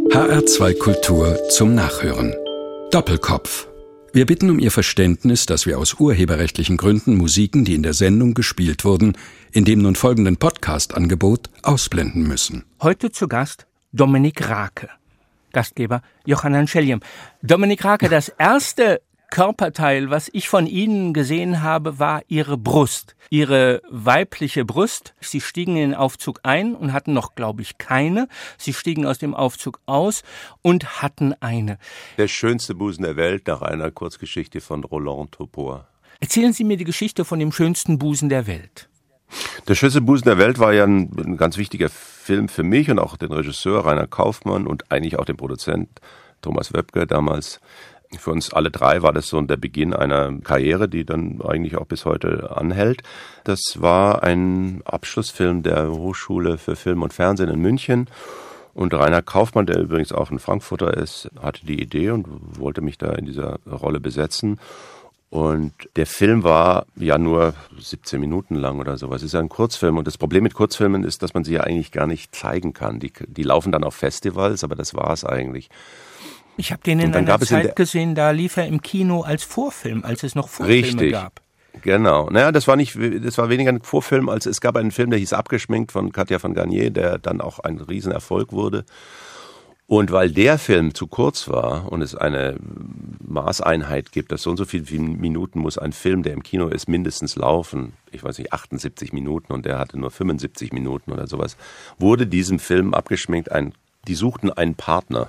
HR2 Kultur zum Nachhören. Doppelkopf. Wir bitten um Ihr Verständnis, dass wir aus urheberrechtlichen Gründen Musiken, die in der Sendung gespielt wurden, in dem nun folgenden Podcast-Angebot ausblenden müssen. Heute zu Gast Dominik Rake. Gastgeber Johannan Schelliem. Dominik Rake, das erste Körperteil, was ich von Ihnen gesehen habe, war Ihre Brust. Ihre weibliche Brust. Sie stiegen in den Aufzug ein und hatten noch, glaube ich, keine. Sie stiegen aus dem Aufzug aus und hatten eine. Der schönste Busen der Welt nach einer Kurzgeschichte von Roland Topor. Erzählen Sie mir die Geschichte von dem schönsten Busen der Welt. Der schönste Busen der Welt war ja ein ganz wichtiger Film für mich und auch den Regisseur Rainer Kaufmann und eigentlich auch den Produzent Thomas Wöbke damals. Für uns alle drei war das so der Beginn einer Karriere, die dann eigentlich auch bis heute anhält. Das war ein Abschlussfilm der Hochschule für Film und Fernsehen in München. Und Rainer Kaufmann, der übrigens auch ein Frankfurter ist, hatte die Idee und wollte mich da in dieser Rolle besetzen. Und der Film war ja nur 17 Minuten lang oder sowas. Es ist ja ein Kurzfilm. Und das Problem mit Kurzfilmen ist, dass man sie ja eigentlich gar nicht zeigen kann. Die laufen dann auf Festivals, aber das war es eigentlich. Ich habe den in einer Zeit gesehen, da lief er im Kino als Vorfilm, als es noch Vorfilme gab. Genau. Naja, das war weniger ein Vorfilm, als es gab einen Film, der hieß Abgeschminkt von Katja von Garnier, der dann auch ein Riesenerfolg wurde. Und weil der Film zu kurz war und es eine Maßeinheit gibt, dass so und so viele Minuten muss ein Film, der im Kino ist, mindestens laufen, ich weiß nicht, 78 Minuten und der hatte nur 75 Minuten oder sowas, wurde diesem Film Abgeschminkt die suchten einen Partner,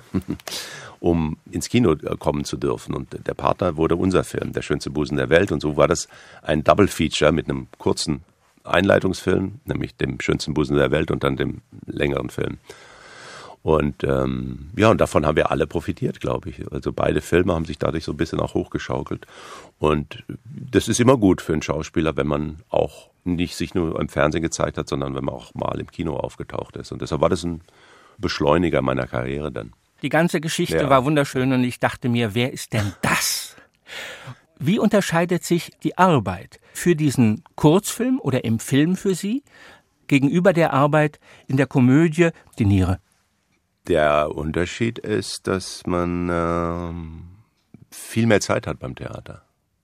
um ins Kino kommen zu dürfen. Und der Partner wurde unser Film, Der schönste Busen der Welt. Und so war das ein Double Feature mit einem kurzen Einleitungsfilm, nämlich dem schönsten Busen der Welt und dann dem längeren Film. Und und davon haben wir alle profitiert, glaube ich. Also beide Filme haben sich dadurch so ein bisschen auch hochgeschaukelt. Und das ist immer gut für einen Schauspieler, wenn man auch nicht sich nur im Fernsehen gezeigt hat, sondern wenn man auch mal im Kino aufgetaucht ist. Und deshalb war das ein Beschleuniger meiner Karriere dann. Die ganze Geschichte war wunderschön und ich dachte mir, wer ist denn das? Wie unterscheidet sich die Arbeit für diesen Kurzfilm oder im Film für Sie gegenüber der Arbeit in der Komödie Die Niere? Der Unterschied ist, dass man viel mehr Zeit hat beim Theater.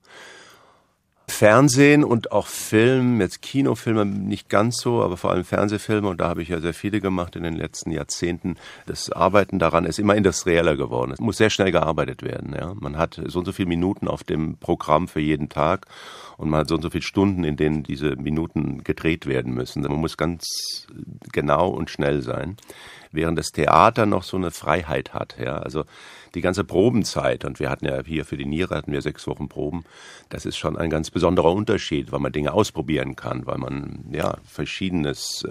Fernsehen und auch Film, jetzt Kinofilme nicht ganz so, aber vor allem Fernsehfilme, und da habe ich ja sehr viele gemacht in den letzten Jahrzehnten. Das Arbeiten daran ist immer industrieller geworden. Es muss sehr schnell gearbeitet werden. Ja. Man hat so und so viele Minuten auf dem Programm für jeden Tag und man hat so und so viele Stunden, in denen diese Minuten gedreht werden müssen. Man muss ganz genau und schnell sein, während das Theater noch so eine Freiheit hat. Ja. Also die ganze Probenzeit, und wir hatten ja hier für die Niere 6 Wochen Proben, das ist schon ein ganz besonderer Unterschied, weil man Dinge ausprobieren kann, weil man Verschiedenes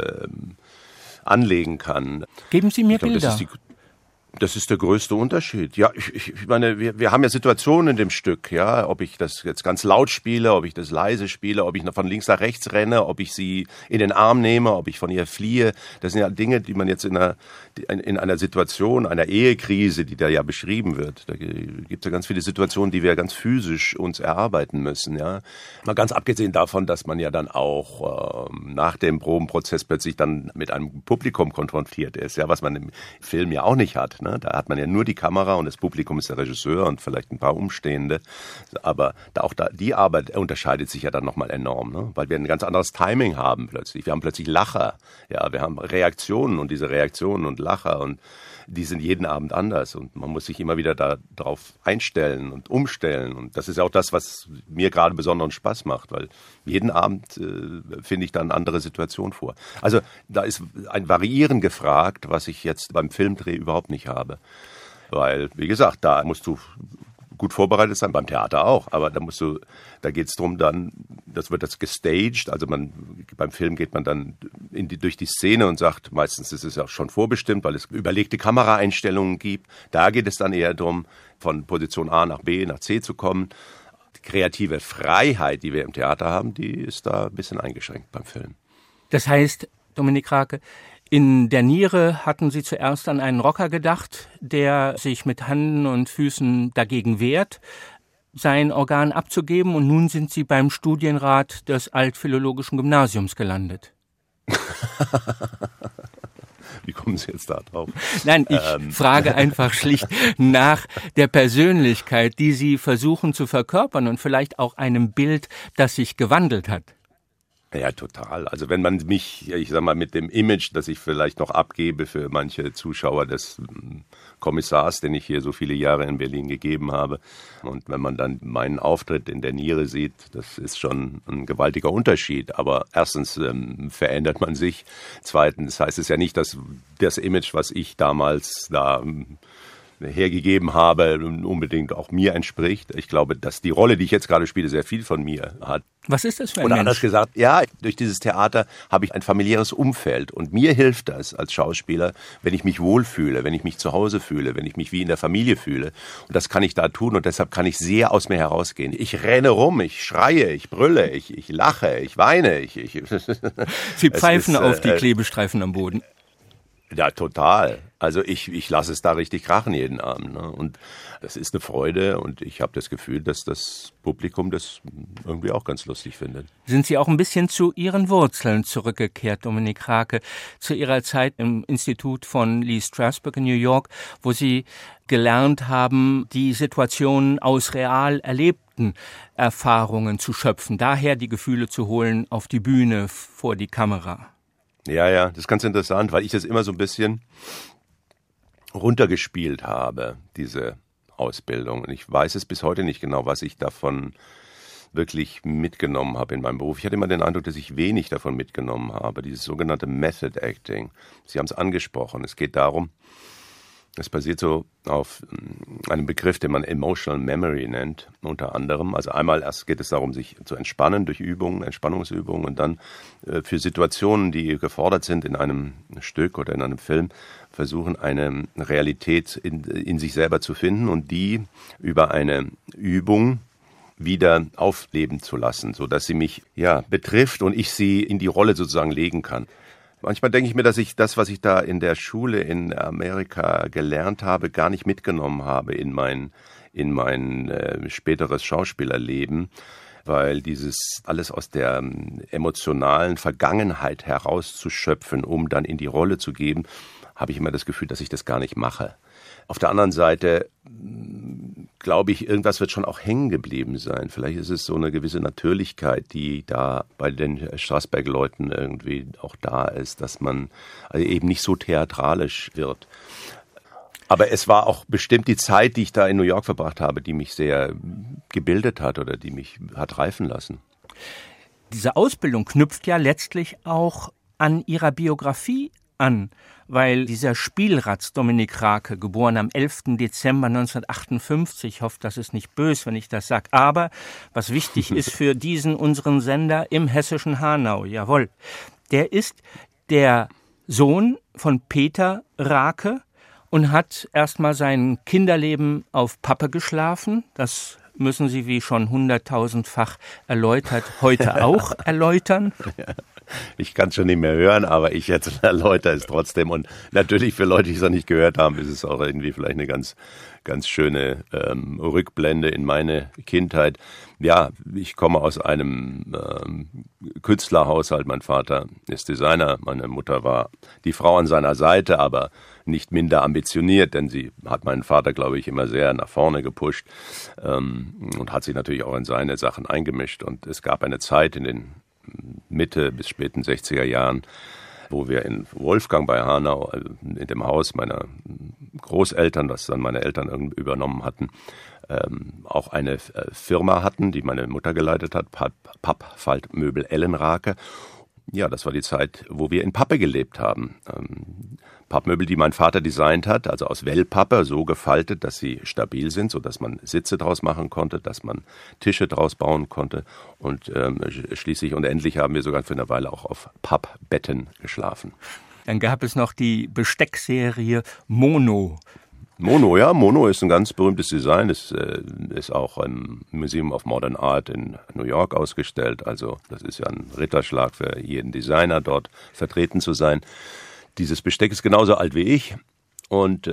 anlegen kann. Geben Sie mir Bilder. Das ist der größte Unterschied. Ja, ich meine, wir haben ja Situationen in dem Stück, ja, ob ich das jetzt ganz laut spiele, ob ich das leise spiele, ob ich von links nach rechts renne, ob ich sie in den Arm nehme, ob ich von ihr fliehe. Das sind ja Dinge, die man jetzt in einer Situation, einer Ehekrise, die da ja beschrieben wird. Da gibt es ja ganz viele Situationen, die wir ganz physisch uns erarbeiten müssen, ja. Mal ganz abgesehen davon, dass man ja dann auch nach dem Probenprozess plötzlich dann mit einem Publikum konfrontiert ist, ja, was man im Film ja auch nicht hat. Da hat man ja nur die Kamera und das Publikum ist der Regisseur und vielleicht ein paar Umstehende. Aber die Arbeit unterscheidet sich ja dann nochmal enorm, ne? Weil wir ein ganz anderes Timing haben plötzlich. Wir haben plötzlich Lacher, ja, wir haben Reaktionen und diese Reaktionen und Lacher und die sind jeden Abend anders und man muss sich immer wieder darauf einstellen und umstellen. Und das ist auch das, was mir gerade besonderen Spaß macht, weil jeden Abend finde ich dann eine andere Situation vor. Also da ist ein Variieren gefragt, was ich jetzt beim Filmdreh überhaupt nicht habe. Weil, wie gesagt, da musst du gut vorbereitet sein, beim Theater auch, aber da geht es darum dann, das wird das gestaged, also beim Film geht man dann durch die Szene und sagt, meistens ist es ja schon vorbestimmt, weil es überlegte Kameraeinstellungen gibt. Da geht es dann eher darum, von Position A nach B nach C zu kommen. Die kreative Freiheit, die wir im Theater haben, die ist da ein bisschen eingeschränkt beim Film. Das heißt, Dominik Rake, in der Niere hatten Sie zuerst an einen Rocker gedacht, der sich mit Händen und Füßen dagegen wehrt, sein Organ abzugeben, und nun sind Sie beim Studienrat des Altphilologischen Gymnasiums gelandet. Wie kommen Sie jetzt da drauf? Nein, ich frage einfach schlicht nach der Persönlichkeit, die Sie versuchen zu verkörpern und vielleicht auch einem Bild, das sich gewandelt hat. Ja, total. Also wenn man mich, ich sag mal, mit dem Image, das ich vielleicht noch abgebe für manche Zuschauer des Kommissars, den ich hier so viele Jahre in Berlin gegeben habe, und wenn man dann meinen Auftritt in der Niere sieht, das ist schon ein gewaltiger Unterschied. Aber erstens verändert man sich. Zweitens heißt es ja nicht, dass das Image, was ich damals da hergegeben habe, unbedingt auch mir entspricht. Ich glaube, dass die Rolle, die ich jetzt gerade spiele, sehr viel von mir hat. Was ist das für ein Oder Mensch? anders gesagt, ja, durch dieses Theater habe ich ein familiäres Umfeld. Und mir hilft das als Schauspieler, wenn ich mich wohlfühle, wenn ich mich zu Hause fühle, wenn ich mich wie in der Familie fühle. Und das kann ich da tun und deshalb kann ich sehr aus mir herausgehen. Ich renne rum, ich schreie, ich brülle, ich lache, ich weine. Sie pfeifen auf die Klebestreifen am Boden. Ja, total. Also ich lasse es da richtig krachen jeden Abend. Ne? Und das ist eine Freude und ich habe das Gefühl, dass das Publikum das irgendwie auch ganz lustig findet. Sind Sie auch ein bisschen zu Ihren Wurzeln zurückgekehrt, Dominique Rake, zu Ihrer Zeit im Institut von Lee Strasberg in New York, wo Sie gelernt haben, die Situationen aus real erlebten Erfahrungen zu schöpfen, daher die Gefühle zu holen auf die Bühne, vor die Kamera? Ja, das ist ganz interessant, weil ich das immer so ein bisschen runtergespielt habe, diese Ausbildung. Und ich weiß es bis heute nicht genau, was ich davon wirklich mitgenommen habe in meinem Beruf. Ich hatte immer den Eindruck, dass ich wenig davon mitgenommen habe, dieses sogenannte Method Acting. Sie haben es angesprochen. Es geht darum, es basiert so auf einem Begriff, den man Emotional Memory nennt, unter anderem. Also einmal erst geht es darum, sich zu entspannen durch Übungen, Entspannungsübungen und dann für Situationen, die gefordert sind in einem Stück oder in einem Film, versuchen, eine Realität in sich selber zu finden und die über eine Übung wieder aufleben zu lassen, sodass sie mich betrifft und ich sie in die Rolle sozusagen legen kann. Manchmal denke ich mir, dass ich das, was ich da in der Schule in Amerika gelernt habe, gar nicht mitgenommen habe in mein späteres Schauspielerleben, weil dieses alles aus der emotionalen Vergangenheit herauszuschöpfen, um dann in die Rolle zu geben, habe ich immer das Gefühl, dass ich das gar nicht mache. Auf der anderen Seite glaube ich, irgendwas wird schon auch hängen geblieben sein. Vielleicht ist es so eine gewisse Natürlichkeit, die da bei den Strasberg-Leuten irgendwie auch da ist, dass man also eben nicht so theatralisch wird. Aber es war auch bestimmt die Zeit, die ich da in New York verbracht habe, die mich sehr gebildet hat oder die mich hat reifen lassen. Diese Ausbildung knüpft ja letztlich auch an Ihrer Biografie an, weil dieser Spielratz Dominique Rake, geboren am 11. Dezember 1958, ich hoffe, das ist nicht böse, wenn ich das sage, aber was wichtig ist für unseren Sender im hessischen Hanau, jawohl, der ist der Sohn von Peter Rake und hat erstmal sein Kinderleben auf Pappe geschlafen. Das müssen Sie, wie schon 100.000-fach erläutert, heute auch erläutern. Ich kann es schon nicht mehr hören, aber ich jetzt erläutere es trotzdem. Und natürlich für Leute, die es noch nicht gehört haben, ist es auch irgendwie vielleicht eine ganz, ganz schöne Rückblende in meine Kindheit. Ja, ich komme aus einem Künstlerhaushalt. Mein Vater ist Designer, meine Mutter war die Frau an seiner Seite, aber nicht minder ambitioniert, denn sie hat meinen Vater, glaube ich, immer sehr nach vorne gepusht und hat sich natürlich auch in seine Sachen eingemischt. Und es gab eine Zeit in den Mitte bis späten 60er Jahren, wo wir in Wolfgang bei Hanau, in dem Haus meiner Großeltern, das dann meine Eltern übernommen hatten, auch eine Firma hatten, die meine Mutter geleitet hat, Pappfaltmöbel Ellenrake. Ja, das war die Zeit, wo wir in Pappe gelebt haben. Pappmöbel, die mein Vater designt hat, also aus Wellpappe, so gefaltet, dass sie stabil sind, sodass man Sitze draus machen konnte, dass man Tische draus bauen konnte. Und schließlich und endlich haben wir sogar für eine Weile auch auf Pappbetten geschlafen. Dann gab es noch die Besteckserie Mono. Mono ist ein ganz berühmtes Design. Das ist auch im Museum of Modern Art in New York ausgestellt. Also das ist ja ein Ritterschlag für jeden Designer, dort vertreten zu sein. Dieses Besteck ist genauso alt wie ich und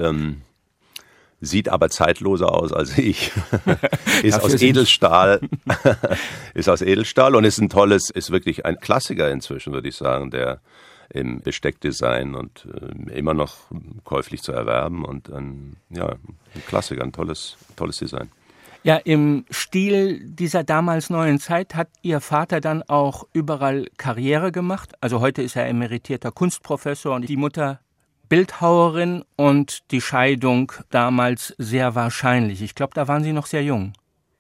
sieht aber zeitloser aus als ich. Ist aus Edelstahl. Ist aus Edelstahl und ist wirklich ein Klassiker inzwischen, würde ich sagen, der im Besteckdesign und immer noch käuflich zu erwerben und ein Klassiker, ein tolles Design. Ja, im Stil dieser damals neuen Zeit hat Ihr Vater dann auch überall Karriere gemacht. Also heute ist er emeritierter Kunstprofessor und die Mutter Bildhauerin und die Scheidung damals sehr wahrscheinlich. Ich glaube, da waren Sie noch sehr jung.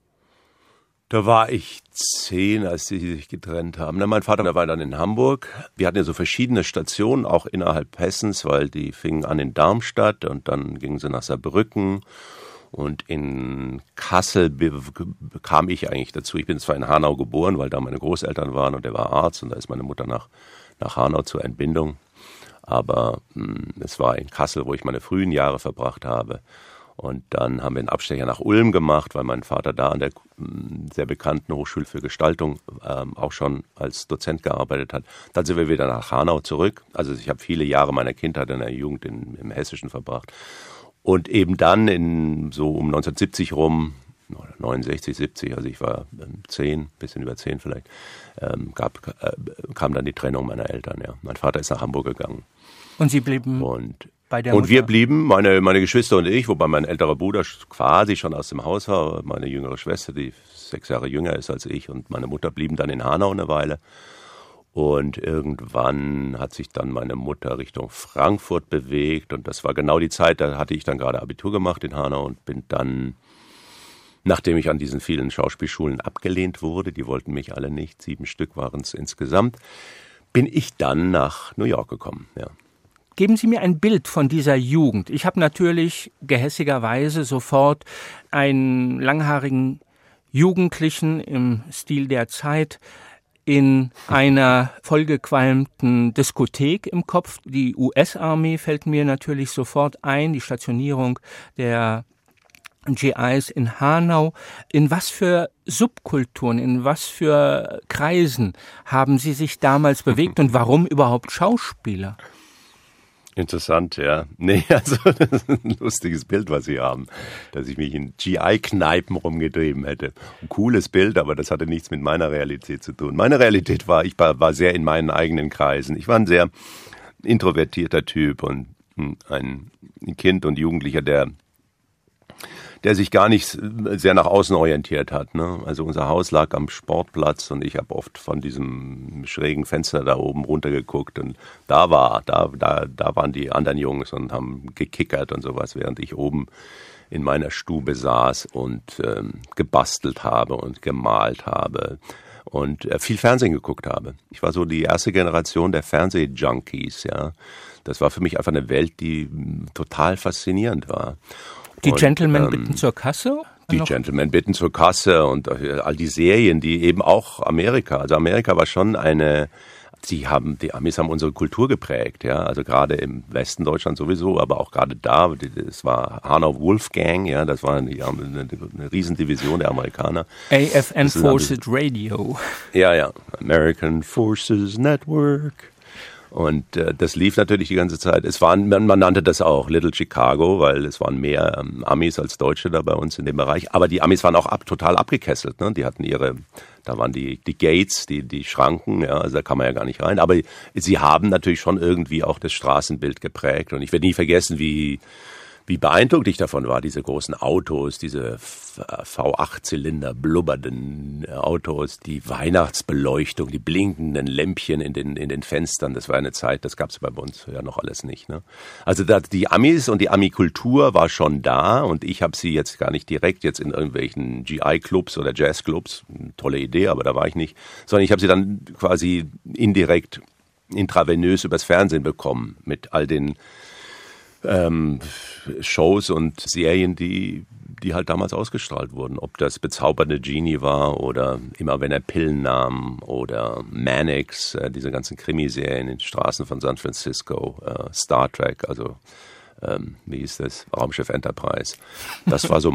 Da war ich 10, als sie sich getrennt haben. Mein Vater war dann in Hamburg. Wir hatten ja so verschiedene Stationen, auch innerhalb Hessens, weil die fingen an in Darmstadt und dann gingen sie nach Saarbrücken. Und in Kassel kam ich eigentlich dazu. Ich bin zwar in Hanau geboren, weil da meine Großeltern waren und er war Arzt und da ist meine Mutter nach Hanau zur Entbindung. Aber es war in Kassel, wo ich meine frühen Jahre verbracht habe. Und dann haben wir einen Abstecher nach Ulm gemacht, weil mein Vater da an der sehr bekannten Hochschule für Gestaltung auch schon als Dozent gearbeitet hat. Dann sind wir wieder nach Hanau zurück. Also ich habe viele Jahre meiner Kindheit in der Jugend im Hessischen verbracht. Und eben dann so um 1970 rum, 69, 70, also ich war 10, bisschen über 10 vielleicht, kam dann die Trennung meiner Eltern. Ja. Mein Vater ist nach Hamburg gegangen. Und Sie blieben bei der Mutter? Und wir Mutter? blieben, meine Geschwister und ich, wobei mein älterer Bruder quasi schon aus dem Haus war, meine jüngere Schwester, die 6 Jahre jünger ist als ich, und meine Mutter blieben dann in Hanau eine Weile. Und irgendwann hat sich dann meine Mutter Richtung Frankfurt bewegt und das war genau die Zeit, da hatte ich dann gerade Abitur gemacht in Hanau und bin dann, nachdem ich an diesen vielen Schauspielschulen abgelehnt wurde, die wollten mich alle nicht, 7 Stück waren es insgesamt, bin ich dann nach New York gekommen, ja. Geben Sie mir ein Bild von dieser Jugend. Ich habe natürlich gehässigerweise sofort einen langhaarigen Jugendlichen im Stil der Zeit in einer vollgequalmten Diskothek im Kopf. Die US-Armee fällt mir natürlich sofort ein, die Stationierung der GIs in Hanau. In was für Subkulturen, in was für Kreisen haben Sie sich damals bewegt und warum überhaupt Schauspieler? Interessant, ja. Nee, also das ist ein lustiges Bild, was Sie haben, dass ich mich in GI-Kneipen rumgetrieben hätte. Ein cooles Bild, aber das hatte nichts mit meiner Realität zu tun. Meine Realität war, ich war sehr in meinen eigenen Kreisen. Ich war ein sehr introvertierter Typ und ein Kind und Jugendlicher, der sich gar nicht sehr nach außen orientiert hat. Ne? Also unser Haus lag am Sportplatz und ich habe oft von diesem schrägen Fenster da oben runtergeguckt und da waren die anderen Jungs und haben gekickert und sowas, während ich oben in meiner Stube saß und gebastelt habe und gemalt habe und viel Fernsehen geguckt habe. Ich war so die erste Generation der Fernsehjunkies, ja. Das war für mich einfach eine Welt, die total faszinierend war. Die Gentlemen bitten zur Kasse? Die Gentlemen bitten zur Kasse und all die Serien, die eben auch Amerika war schon die Amis haben unsere Kultur geprägt, ja, also gerade im Westen Deutschland sowieso, aber auch gerade da, es war Hanau Wolfgang, ja, das war eine Riesendivision der Amerikaner. AFN Forces Radio. Ja, American Forces Network. Und das lief natürlich die ganze Zeit. Man nannte das auch Little Chicago, weil es waren mehr Amis als Deutsche da bei uns in dem Bereich. Aber die Amis waren auch total abgekesselt. Ne? Die hatten da waren die Gates, die Schranken, ja, also da kann man ja gar nicht rein. Aber sie haben natürlich schon irgendwie auch das Straßenbild geprägt. Und ich werde nie vergessen, wie beeindruckt ich davon war, diese großen Autos, diese V8-Zylinder blubbernden Autos, die Weihnachtsbeleuchtung, die blinkenden Lämpchen in den Fenstern. Das war eine Zeit, das gab es bei uns ja noch alles nicht. Ne? Also die Amis und die Ami-Kultur war schon da und ich habe sie jetzt gar nicht direkt jetzt in irgendwelchen GI-Clubs oder Jazz-Clubs, tolle Idee, aber da war ich nicht, sondern ich habe sie dann quasi indirekt, intravenös übers Fernsehen bekommen mit all den Shows und Serien, die halt damals ausgestrahlt wurden. Ob das Bezaubernde Genie war oder Immer wenn er Pillen nahm oder Mannix, diese ganzen Krimiserien in den Straßen von San Francisco, Star Trek, also wie hieß das? Raumschiff Enterprise. Das war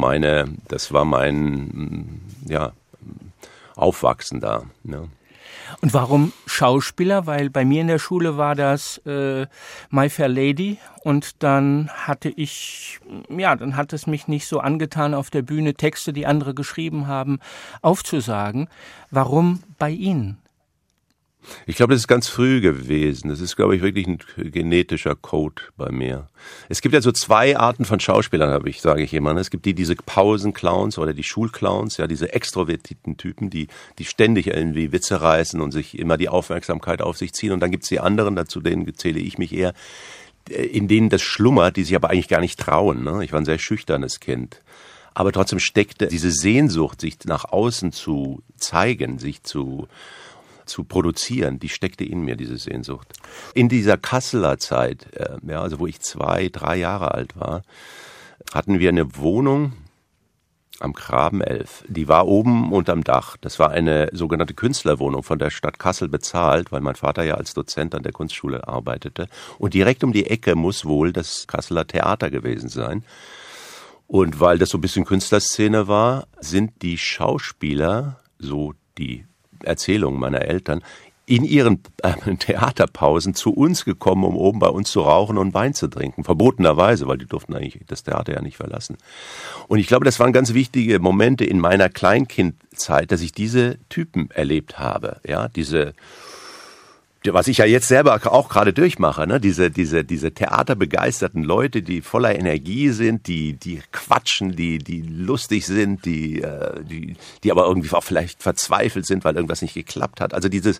mein Aufwachsen da. Ne? Und warum Schauspieler? Weil bei mir in der Schule war das My Fair Lady und dann hat es mich nicht so angetan, auf der Bühne Texte, die andere geschrieben haben, aufzusagen. Warum bei Ihnen? Ich glaube, das ist ganz früh gewesen. Das ist, glaube ich, wirklich ein genetischer Code bei mir. Es gibt ja so 2 Arten von Schauspielern, sage ich immer. Es gibt diese Pausenclowns oder die Schulclowns, ja, diese extrovertierten Typen, die ständig irgendwie Witze reißen und sich immer die Aufmerksamkeit auf sich ziehen. Und dann gibt es die anderen, dazu denen zähle ich mich eher, in denen das schlummert, die sich aber eigentlich gar nicht trauen. Ne? Ich war ein sehr schüchternes Kind. Aber trotzdem steckte diese Sehnsucht, sich nach außen zu zeigen, sich zu produzieren, die steckte in mir, diese Sehnsucht. In dieser Kasseler Zeit, also wo ich 2, 3 Jahre alt war, hatten wir eine Wohnung am Graben 11. Die war oben unterm Dach. Das war eine sogenannte Künstlerwohnung von der Stadt Kassel bezahlt, weil mein Vater ja als Dozent an der Kunstschule arbeitete. Und direkt um die Ecke muss wohl das Kasseler Theater gewesen sein. Und weil das so ein bisschen Künstlerszene war, sind die Schauspieler, so die Erzählungen meiner Eltern, in ihren Theaterpausen zu uns gekommen, um oben bei uns zu rauchen und Wein zu trinken. Verbotenerweise, weil die durften eigentlich das Theater ja nicht verlassen. Und ich glaube, das waren ganz wichtige Momente in meiner Kleinkindzeit, dass ich diese Typen erlebt habe. Ja, was ich ja jetzt selber auch gerade durchmache, ne? Diese theaterbegeisterten Leute, die voller Energie sind, die quatschen, die lustig sind, die aber irgendwie auch vielleicht verzweifelt sind, weil irgendwas nicht geklappt hat. Also dieses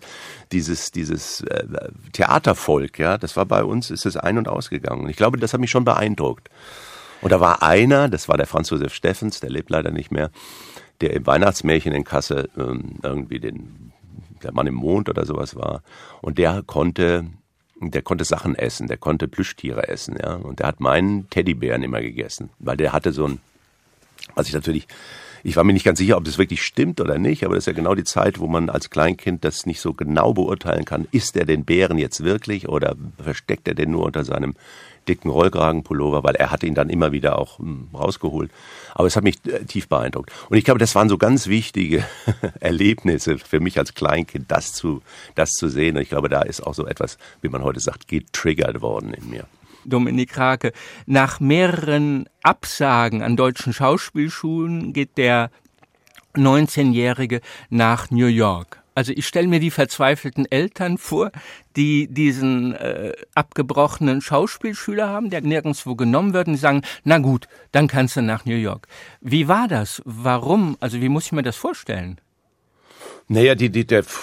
Theatervolk, ja, das war bei uns, ist es ein- und ausgegangen. Und ich glaube, das hat mich schon beeindruckt. Und da war einer, das war der Franz Josef Steffens, der lebt leider nicht mehr, der im Weihnachtsmärchen in Kassel irgendwie der Mann im Mond oder sowas war. Und der konnte Sachen essen, der konnte Plüschtiere essen, ja. Und der hat meinen Teddybären immer gegessen, weil der hatte so ich war mir nicht ganz sicher, ob das wirklich stimmt oder nicht, aber das ist ja genau die Zeit, wo man als Kleinkind das nicht so genau beurteilen kann. Isst er den Bären jetzt wirklich oder versteckt er den nur unter seinem dicken Rollkragenpullover, weil er hatte ihn dann immer wieder auch rausgeholt. Aber es hat mich tief beeindruckt. Und ich glaube, das waren so ganz wichtige Erlebnisse für mich als Kleinkind, das zu sehen. Und ich glaube, da ist auch so etwas, wie man heute sagt, getriggert worden in mir. Dominik Rake, nach mehreren Absagen an deutschen Schauspielschulen geht der 19-Jährige nach New York. Also ich stelle mir die verzweifelten Eltern vor, die diesen abgebrochenen Schauspielschüler haben, der nirgendwo genommen wird, und die sagen, na gut, dann kannst du nach New York. Wie war das? Warum? Also wie muss ich mir das vorstellen? Naja, wie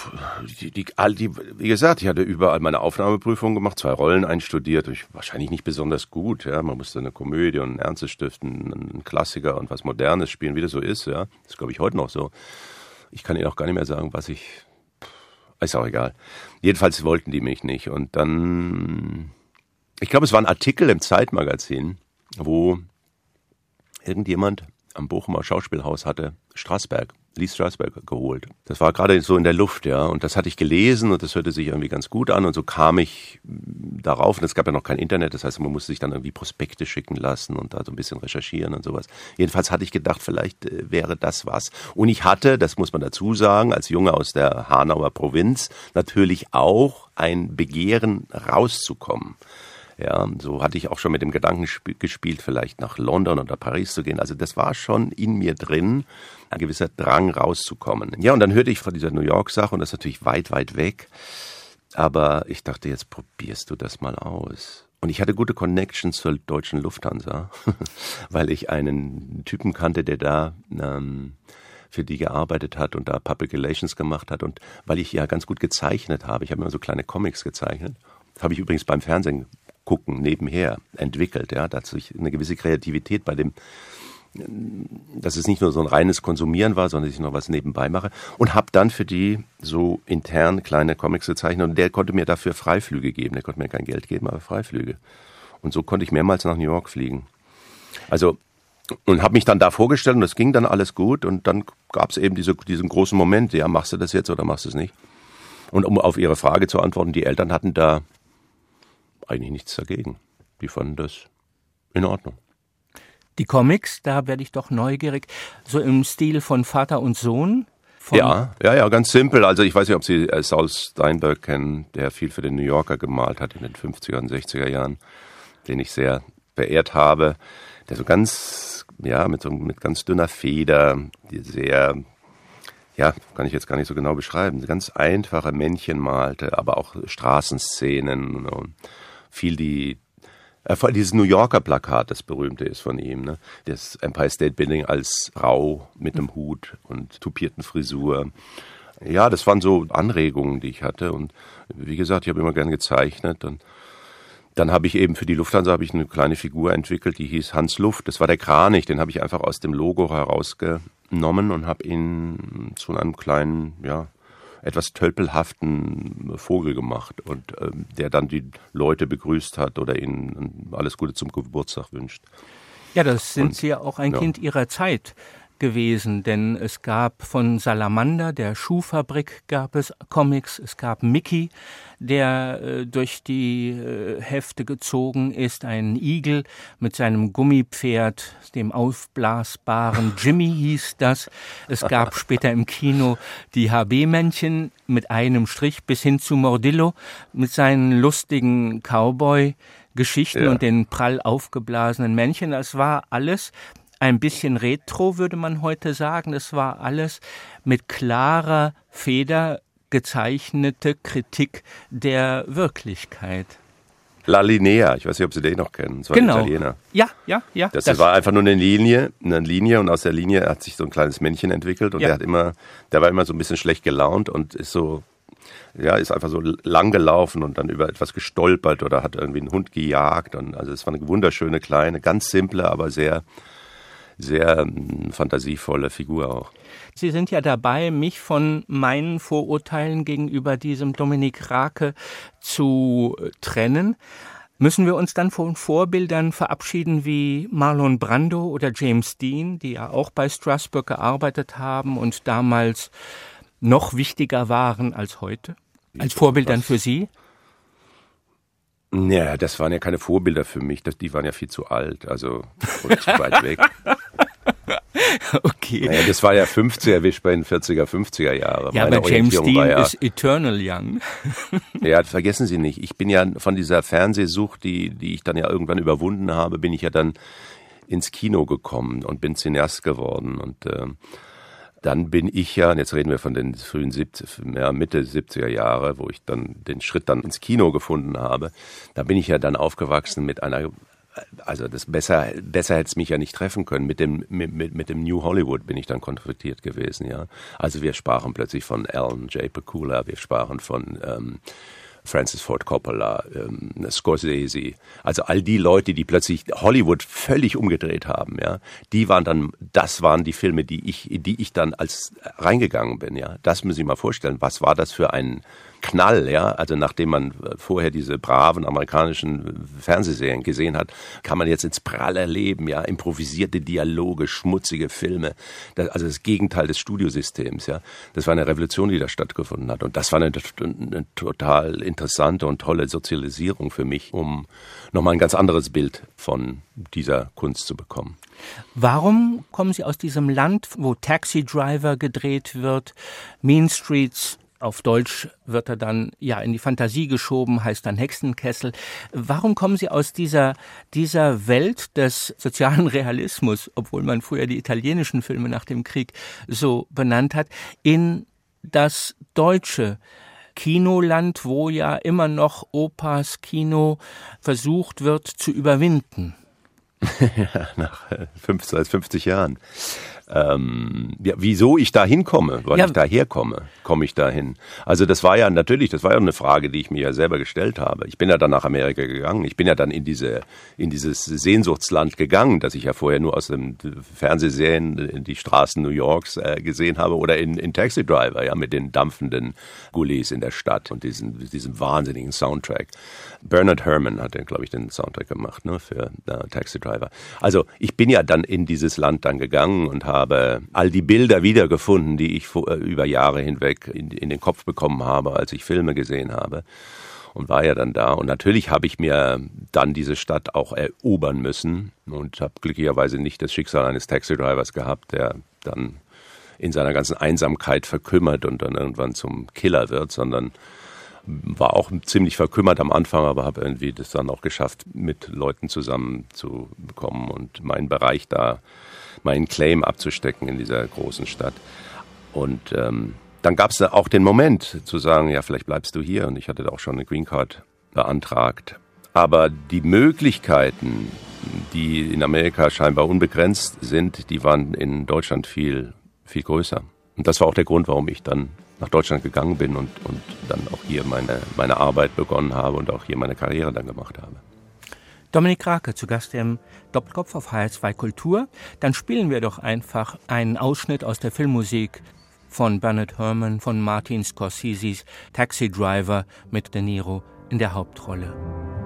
gesagt, ich hatte überall meine Aufnahmeprüfung gemacht, 2 Rollen einstudiert, wahrscheinlich nicht besonders gut, ja. Man musste eine Komödie und ein Ernstes stiften, einen Klassiker und was Modernes spielen, wie das so ist, ja. Das ist, glaube ich, heute noch so. Ich kann Ihnen auch gar nicht mehr sagen, ist auch egal. Jedenfalls wollten die mich nicht. Und dann, ich glaube, es war ein Artikel im Zeitmagazin, wo irgendjemand am Bochumer Schauspielhaus hatte Lee Strasberg geholt. Das war gerade so in der Luft, ja. Und das hatte ich gelesen und das hörte sich irgendwie ganz gut an. Und so kam ich darauf. Und es gab ja noch kein Internet. Das heißt, man musste sich dann irgendwie Prospekte schicken lassen und da so ein bisschen recherchieren und sowas. Jedenfalls hatte ich gedacht, vielleicht wäre das was. Und ich hatte, das muss man dazu sagen, als Junge aus der Hanauer Provinz natürlich auch ein Begehren rauszukommen. Ja, so hatte ich auch schon mit dem Gedanken gespielt, vielleicht nach London oder Paris zu gehen. Also das war schon in mir drin, ein gewisser Drang rauszukommen. Ja, und dann hörte ich von dieser New York-Sache und das ist natürlich weit, weit weg. Aber ich dachte, jetzt probierst du das mal aus. Und ich hatte gute Connections zur deutschen Lufthansa, weil ich einen Typen kannte, der da für die gearbeitet hat und da Public Relations gemacht hat. Und weil ich ja ganz gut gezeichnet habe, ich habe immer so kleine Comics gezeichnet, das habe ich übrigens beim Fernsehen gucken nebenher entwickelt, ja, da hat sich eine gewisse Kreativität bei dem, dass es nicht nur so ein reines Konsumieren war, sondern dass ich noch was nebenbei mache und habe dann für die so intern kleine Comics gezeichnet und der konnte mir dafür Freiflüge geben, der konnte mir kein Geld geben, aber Freiflüge und so konnte ich mehrmals nach New York fliegen. Also und habe mich dann da vorgestellt und das ging dann alles gut und dann gab es eben diesen großen Moment, ja, machst du das jetzt oder machst du es nicht? Und um auf Ihre Frage zu antworten, die Eltern hatten da eigentlich nichts dagegen. Die fanden das in Ordnung. Die Comics, da werde ich doch neugierig, so im Stil von Vater und Sohn? Ja, ganz simpel. Also ich weiß nicht, ob Sie Saul Steinberg kennen, der viel für den New Yorker gemalt hat in den 50er und 60er Jahren, den ich sehr verehrt habe. Der so ganz, ja, mit ganz dünner Feder, die sehr ja, kann ich jetzt gar nicht so genau beschreiben, ganz einfache Männchen malte, aber auch Straßenszenen und viel dieses New Yorker Plakat, das berühmte ist von ihm, ne? Das Empire State Building als Frau mit einem Hut und tupierten Frisur. Ja, das waren so Anregungen, die ich hatte und wie gesagt, ich habe immer gern gezeichnet und dann habe ich eben für die Lufthansa eine kleine Figur entwickelt, die hieß Hans Luft. Das war der Kranich, den habe ich einfach aus dem Logo herausgenommen und habe ihn zu einem kleinen, ja, etwas tölpelhaften Vogel gemacht und der dann die Leute begrüßt hat oder ihnen alles Gute zum Geburtstag wünscht. Ja, das sind Sie ja auch ein Kind Ihrer Zeit gewesen, denn es gab von Salamander, der Schuhfabrik, gab es Comics, es gab Mickey, der durch die Hefte gezogen ist, ein Igel mit seinem Gummipferd, dem aufblasbaren Jimmy hieß das. Es gab später im Kino die HB-Männchen mit einem Strich bis hin zu Mordillo mit seinen lustigen Cowboy-Geschichten und den prall aufgeblasenen Männchen. Das war alles ein bisschen retro, würde man heute sagen. Das war alles mit klarer Feder gezeichnete Kritik der Wirklichkeit. La Linea, ich weiß nicht, ob Sie den noch kennen. Das war ein Italiener. Ja. Das war einfach nur eine Linie und aus der Linie hat sich so ein kleines Männchen entwickelt und der war immer so ein bisschen schlecht gelaunt und ist einfach so lang gelaufen und dann über etwas gestolpert oder hat irgendwie einen Hund gejagt. Und also es war eine wunderschöne kleine, ganz simple, aber sehr fantasievolle Figur auch. Sie sind ja dabei, mich von meinen Vorurteilen gegenüber diesem Dominique Raake zu trennen. Müssen wir uns dann von Vorbildern verabschieden wie Marlon Brando oder James Dean, die ja auch bei Strasberg gearbeitet haben und damals noch wichtiger waren als heute? Als Vorbildern für Sie? Ja, das waren ja keine Vorbilder für mich, die waren ja viel zu alt, also oder zu weit weg. Okay. Naja, das war ja 50er, wir sprechen 40er, 50er Jahre. Ja, aber James Dean ist eternal young. Ja, vergessen Sie nicht, ich bin ja von dieser Fernsehsucht, die ich dann ja irgendwann überwunden habe, bin ich ja dann ins Kino gekommen und bin Cineast geworden und dann bin ich ja, und jetzt reden wir von den frühen Mitte 70er Jahre, wo ich dann den Schritt dann ins Kino gefunden habe, da bin ich ja dann aufgewachsen mit einer, also das besser hätte es mich ja nicht treffen können, mit dem New Hollywood bin ich dann konfrontiert gewesen, ja. Also wir sprachen plötzlich von Alan J. Pakula, wir sprachen von Francis Ford Coppola, Scorsese, also all die Leute, die plötzlich Hollywood völlig umgedreht haben, ja, das waren die Filme, die ich dann als reingegangen bin, ja. Das müssen Sie mal vorstellen, was war das für ein Knall, ja, also nachdem man vorher diese braven amerikanischen Fernsehserien gesehen hat, kann man jetzt ins pralle Leben, ja, improvisierte Dialoge, schmutzige Filme, also das Gegenteil des Studiosystems, ja. Das war eine Revolution, die da stattgefunden hat und das war eine total interessante und tolle Sozialisierung für mich, um nochmal ein ganz anderes Bild von dieser Kunst zu bekommen. Warum kommen Sie aus diesem Land, wo Taxi Driver gedreht wird, Mean Streets, auf Deutsch wird er dann ja in die Fantasie geschoben, heißt dann Hexenkessel. Warum kommen Sie aus dieser Welt des sozialen Realismus, obwohl man früher die italienischen Filme nach dem Krieg so benannt hat, in das deutsche Kinoland, wo ja immer noch Opas Kino versucht wird zu überwinden? Ja, nach 50 Jahren. Wieso ich da hinkomme, weil ich da herkomme, komme ich da hin. Also das war ja eine Frage, die ich mir ja selber gestellt habe. Ich bin ja dann nach Amerika gegangen. Ich bin ja dann in dieses Sehnsuchtsland gegangen, das ich ja vorher nur aus den Fernsehserien in die Straßen New Yorks gesehen habe oder in Taxi Driver, ja, mit den dampfenden Gullis in der Stadt und diesem wahnsinnigen Soundtrack. Bernard Herrmann hat glaube ich, den Soundtrack gemacht, ne, für Taxi Driver. Also ich bin ja dann in dieses Land dann gegangen und habe all die Bilder wiedergefunden, die ich über Jahre hinweg in den Kopf bekommen habe, als ich Filme gesehen habe und war ja dann da. Und natürlich habe ich mir dann diese Stadt auch erobern müssen und habe glücklicherweise nicht das Schicksal eines Taxi-Drivers gehabt, der dann in seiner ganzen Einsamkeit verkümmert und dann irgendwann zum Killer wird, sondern war auch ziemlich verkümmert am Anfang, aber habe irgendwie das dann auch geschafft, mit Leuten zusammenzukommen und meinen Bereich da, meinen Claim abzustecken in dieser großen Stadt. Und dann gab es auch den Moment zu sagen, ja, vielleicht bleibst du hier. Und ich hatte da auch schon eine Green Card beantragt. Aber die Möglichkeiten, die in Amerika scheinbar unbegrenzt sind, die waren in Deutschland viel, viel größer. Und das war auch der Grund, warum ich dann nach Deutschland gegangen bin und dann auch hier meine Arbeit begonnen habe und auch hier meine Karriere dann gemacht habe. Dominik Rake zu Gast im Doppelkopf auf HR2 Kultur. Dann spielen wir doch einfach einen Ausschnitt aus der Filmmusik von Bernard Herrmann, von Martin Scorseses Taxi Driver mit De Niro in der Hauptrolle.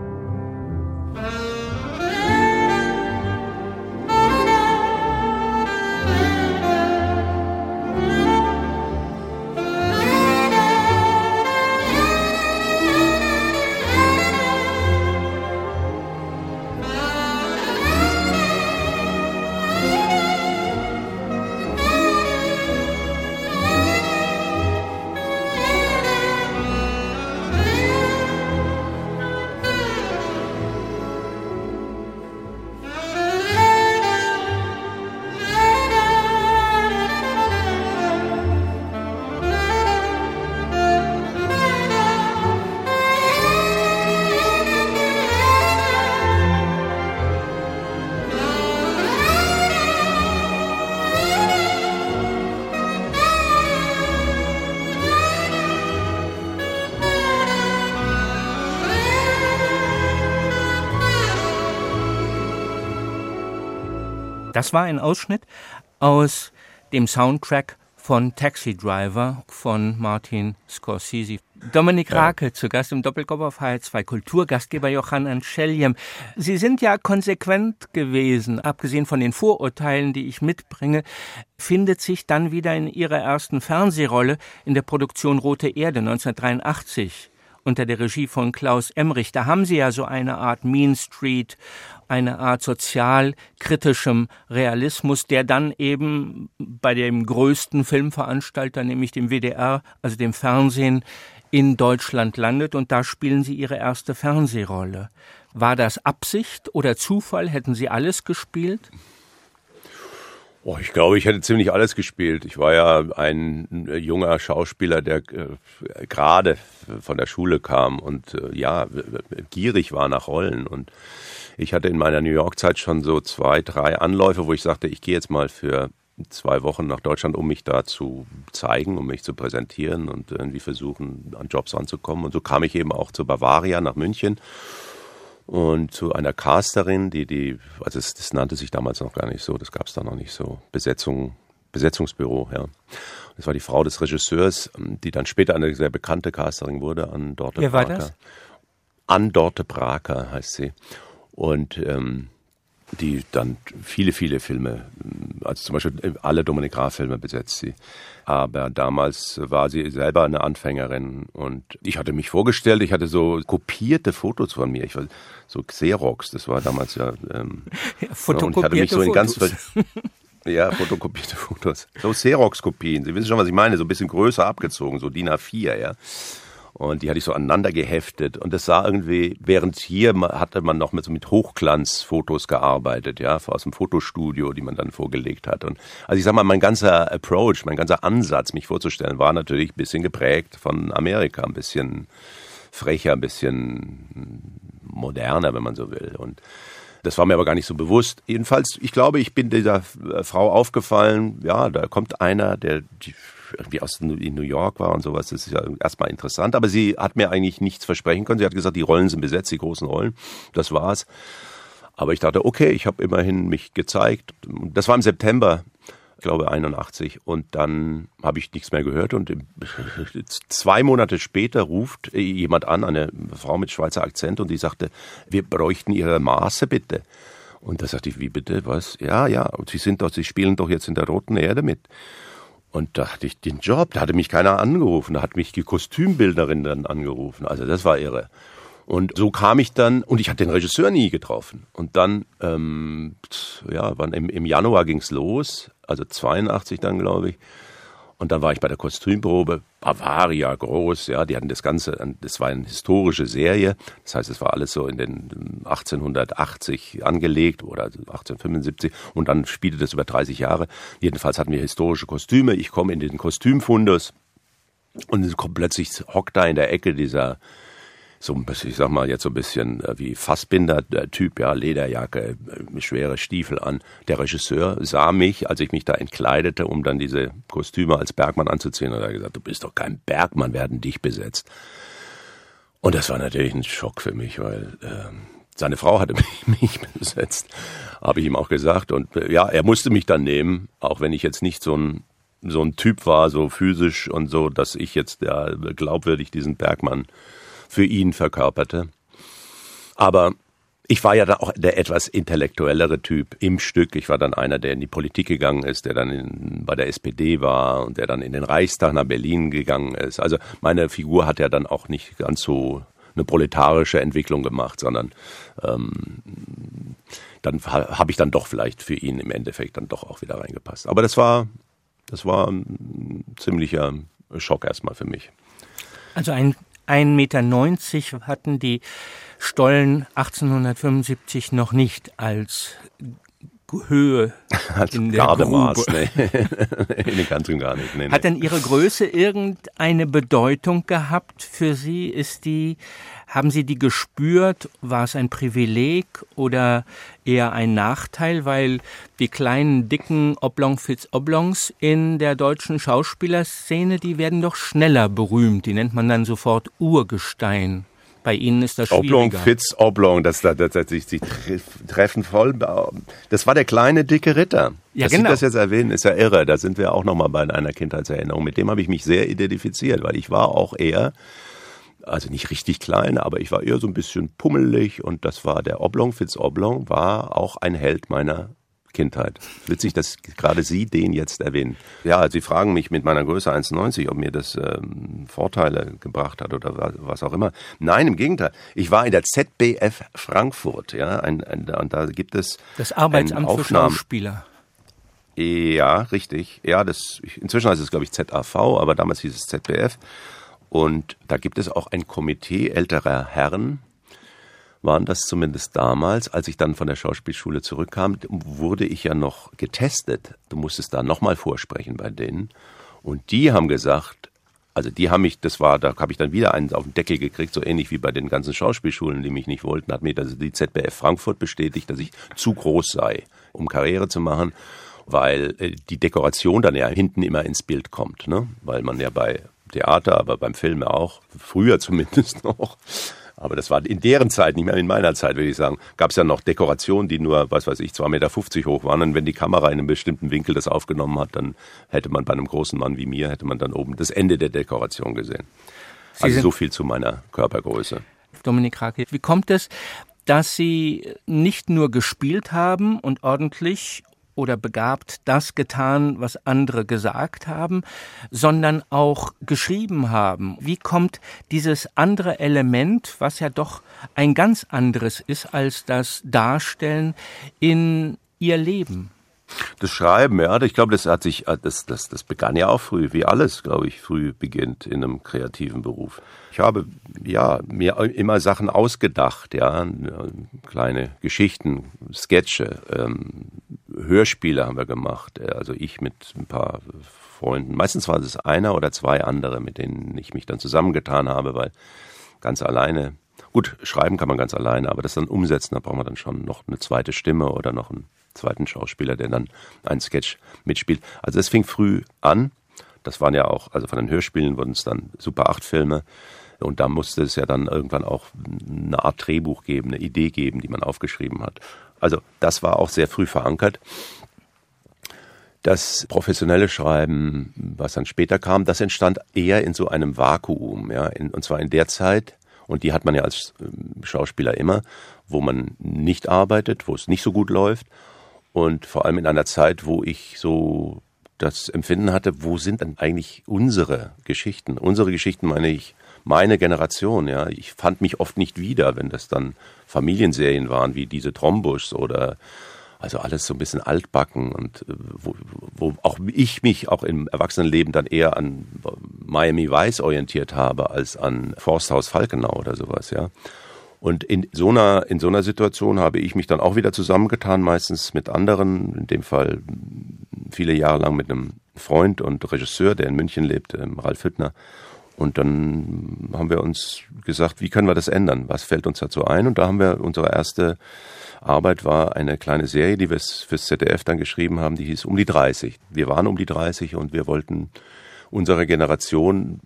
Das war ein Ausschnitt aus dem Soundtrack von Taxi Driver von Martin Scorsese. Dominik Rake zu Gast im Doppelkopf auf HR2 Kultur, Gastgeber Yohannan Celjem. Sie sind ja konsequent gewesen, abgesehen von den Vorurteilen, die ich mitbringe, findet sich dann wieder in Ihrer ersten Fernsehrolle in der Produktion Rote Erde 1983 unter der Regie von Klaus Emmerich. Da haben Sie ja so eine Art Mean Street, eine Art sozialkritischem Realismus, der dann eben bei dem größten Filmveranstalter, nämlich dem WDR, also dem Fernsehen, in Deutschland landet. Und da spielen Sie Ihre erste Fernsehrolle. War das Absicht oder Zufall? Hätten Sie alles gespielt? Ich glaube, ich hätte ziemlich alles gespielt. Ich war ja ein junger Schauspieler, der gerade von der Schule kam und gierig war nach Rollen. Und ich hatte in meiner New York-Zeit schon so 2, 3 Anläufe, wo ich sagte, ich gehe jetzt mal für 2 Wochen nach Deutschland, um mich da zu zeigen, um mich zu präsentieren und irgendwie versuchen, an Jobs ranzukommen. Und so kam ich eben auch zu Bavaria nach München. Und zu einer Casterin, also das nannte sich damals noch gar nicht so, das gab es da noch nicht so, Besetzungsbüro, ja. Das war die Frau des Regisseurs, die dann später eine sehr bekannte Casterin wurde, Ann Dorte Braker. Wer war das? Ann Dorte Braker heißt sie. Und die dann viele, viele Filme, also zum Beispiel alle Dominik Graf-Filme besetzt sie. Aber damals war sie selber eine Anfängerin und ich hatte mich vorgestellt, ich hatte so kopierte Fotos von mir, ich war so Xerox, das war damals ja fotokopierte Fotos. Ja, fotokopierte Fotos. So Xerox-Kopien, Sie wissen schon, was ich meine, so ein bisschen größer abgezogen, so DIN A4, ja. Und die hatte ich so aneinander geheftet. Und das sah irgendwie, während hier hatte man noch mit Hochglanzfotos gearbeitet, ja, aus dem Fotostudio, die man dann vorgelegt hat. Und also ich sag mal, mein ganzer Approach, mein ganzer Ansatz, mich vorzustellen, war natürlich ein bisschen geprägt von Amerika, ein bisschen frecher, ein bisschen moderner, wenn man so will. Und das war mir aber gar nicht so bewusst. Jedenfalls, ich glaube, ich bin dieser Frau aufgefallen, ja, da kommt einer, der irgendwie in New York war und sowas, das ist ja erstmal interessant, aber sie hat mir eigentlich nichts versprechen können. Sie hat gesagt, die Rollen sind besetzt, die großen Rollen, das war's. Aber ich dachte, okay, ich habe immerhin mich gezeigt. Das war im September, ich glaube 81, und dann habe ich nichts mehr gehört und 2 Monate später ruft jemand an, eine Frau mit Schweizer Akzent, und die sagte, wir bräuchten Ihre Maße bitte. Und da sagte ich, wie bitte, was? Ja, und Sie spielen doch jetzt in der Roten Erde mit. Und da hatte ich den Job, da hatte mich keiner angerufen, da hat mich die Kostümbildnerin dann angerufen, also das war irre. Und so kam ich dann, und ich hatte den Regisseur nie getroffen. Und dann, im Januar ging's los, also 82 dann, glaube ich. Und dann war ich bei der Kostümprobe, Bavaria groß, ja, die hatten das war eine historische Serie, das heißt, es war alles so in den 1880 angelegt oder 1875 und dann spielte das über 30 Jahre. Jedenfalls hatten wir historische Kostüme, ich komme in den Kostümfundus und es kommt plötzlich, hockt da in der Ecke dieser, so, ich sag mal jetzt so ein bisschen wie Fassbinder, der Typ, ja, Lederjacke, schwere Stiefel an. Der Regisseur sah mich, als ich mich da entkleidete, um dann diese Kostüme als Bergmann anzuziehen. Und er hat gesagt, du bist doch kein Bergmann, wir hatten dich besetzt. Und das war natürlich ein Schock für mich, weil seine Frau hatte mich besetzt, habe ich ihm auch gesagt. Und ja, er musste mich dann nehmen, auch wenn ich jetzt nicht so ein Typ war, so physisch und so, dass ich jetzt glaubwürdig diesen Bergmann für ihn verkörperte. Aber ich war ja dann auch der etwas intellektuellere Typ im Stück. Ich war dann einer, der in die Politik gegangen ist, der dann bei der SPD war und der dann in den Reichstag nach Berlin gegangen ist. Also meine Figur hat ja dann auch nicht ganz so eine proletarische Entwicklung gemacht, sondern dann habe ich dann doch vielleicht für ihn im Endeffekt dann doch auch wieder reingepasst. Aber das war ein ziemlicher Schock erstmal für mich. Also 1,90 Meter hatten die Stollen 1875 noch nicht als Höhe als in der Gardemaß, Grube. Nee, ganz und gar nicht. Nee. Hat denn Ihre Größe irgendeine Bedeutung gehabt für Sie? Haben Sie die gespürt? War es ein Privileg oder eher ein Nachteil? Weil die kleinen, dicken Oblong-Fitz-Oblongs in der deutschen Schauspielerszene, die werden doch schneller berühmt. Die nennt man dann sofort Urgestein. Bei Ihnen ist das schwieriger. Oblong, Fitz-Oblong, sie treffen voll. Das war der kleine, dicke Ritter. Ja, dass genau. Sie das jetzt erwähnen, ist ja irre. Da sind wir auch nochmal bei einer Kindheitserinnerung. Mit dem habe ich mich sehr identifiziert, weil ich war auch eher, also nicht richtig klein, aber ich war eher so ein bisschen pummelig und das war der Oblong, Fitz-Oblong, war auch ein Held meiner Kindheit. Witzig, dass gerade Sie den jetzt erwähnen. Ja, Sie fragen mich mit meiner Größe 1,90, ob mir das Vorteile gebracht hat oder was auch immer. Nein, im Gegenteil. Ich war in der ZBF Frankfurt, ja, und da gibt es das Arbeitsamt für Schauspieler. Ja, richtig. Ja, inzwischen heißt es, glaube ich, ZAV, aber damals hieß es ZBF. Und da gibt es auch ein Komitee älterer Herren, waren das zumindest damals. Als ich dann von der Schauspielschule zurückkam, wurde ich ja noch getestet. Du musstest da nochmal vorsprechen bei denen. Und die haben gesagt, also die haben mich, da habe ich dann wieder einen auf den Deckel gekriegt, so ähnlich wie bei den ganzen Schauspielschulen, die mich nicht wollten, hat mir die ZBF Frankfurt bestätigt, dass ich zu groß sei, um Karriere zu machen, weil die Dekoration dann ja hinten immer ins Bild kommt, ne? Weil man ja bei Theater, aber beim Film auch, früher zumindest noch, aber das war in deren Zeit, nicht mehr in meiner Zeit, würde ich sagen, gab es ja noch Dekorationen, die nur, 2,50 Meter hoch waren. Und wenn die Kamera in einem bestimmten Winkel das aufgenommen hat, dann hätte man bei einem großen Mann wie mir, hätte man dann oben das Ende der Dekoration gesehen. Also so viel zu meiner Körpergröße. Dominik Rake, wie kommt es, dass Sie nicht nur gespielt haben und ordentlich oder begabt das getan, was andere gesagt haben, sondern auch geschrieben haben? Wie kommt dieses andere Element, was ja doch ein ganz anderes ist als das Darstellen, in Ihr Leben? Das Schreiben, ja, ich glaube, das begann ja auch früh, wie alles, glaube ich, früh beginnt in einem kreativen Beruf. Ich habe, ja, mir immer Sachen ausgedacht, ja, kleine Geschichten, Sketche, Hörspiele haben wir gemacht, also ich mit ein paar Freunden. Meistens waren es einer oder zwei andere, mit denen ich mich dann zusammengetan habe, weil ganz alleine, gut, schreiben kann man ganz alleine, aber das dann umsetzen, da braucht man dann schon noch eine zweite Stimme oder noch einen zweiten Schauspieler, der dann einen Sketch mitspielt. Also es fing früh an. Das waren ja auch, also von den Hörspielen wurden es dann Super 8 Filme. Und da musste es ja dann irgendwann auch eine Art Drehbuch geben, eine Idee geben, die man aufgeschrieben hat. Also das war auch sehr früh verankert. Das professionelle Schreiben, was dann später kam, das entstand eher in so einem Vakuum, ja, und zwar in der Zeit, und die hat man ja als Schauspieler immer, wo man nicht arbeitet, wo es nicht so gut läuft. Und vor allem in einer Zeit, wo ich so das Empfinden hatte, wo sind denn eigentlich unsere Geschichten? Unsere Geschichten meine ich, meine Generation, ja. Ich fand mich oft nicht wieder, wenn das dann Familienserien waren, wie diese Trombuschs oder Also alles so ein bisschen altbacken und wo auch ich mich auch im Erwachsenenleben dann eher an Miami Vice orientiert habe als an Forsthaus Falkenau oder sowas, ja. Und in so einer Situation habe ich mich dann auch wieder zusammengetan, meistens mit anderen, in dem Fall viele Jahre lang mit einem Freund und Regisseur, der in München lebt, Ralf Hüttner. Und dann haben wir uns gesagt, wie können wir das ändern? Was fällt uns dazu ein? Und da haben wir, unsere erste Arbeit war eine kleine Serie, die wir fürs ZDF dann geschrieben haben, die hieß Um die 30. Wir waren um die 30 und wir wollten unsere Generation